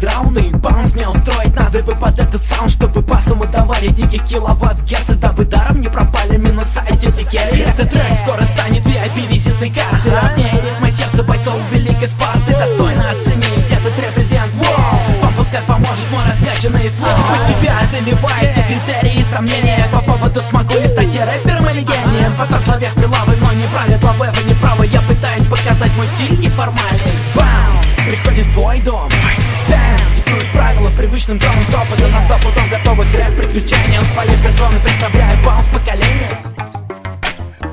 андерграунда имбаунс мне устроить надо бы под этот саунд, чтобы басом давали диких киловатт герц, дабы даром не пропали минуса эти тикеты. Этот трек скоро станет VIP визитной карты, ровнее ритма сердца бойцов великой Спарты. Достойно оценить этот репрезент, вам пускай поможет мой раскачанный флоу. Пусть тебя одолевают те критерии и сомнения по поводу, смогу ли стать я рэпером или гением. В этом слове пилавы, но не правят главы, вы не правы. Я пытаюсь показать мой стиль неформальный. Баунс, приходит в твой дом, бэм, диктует правила привычным тоном топота. На 100 пудов готовы к рэп-приключениям своей персоны представляю баунс поколения.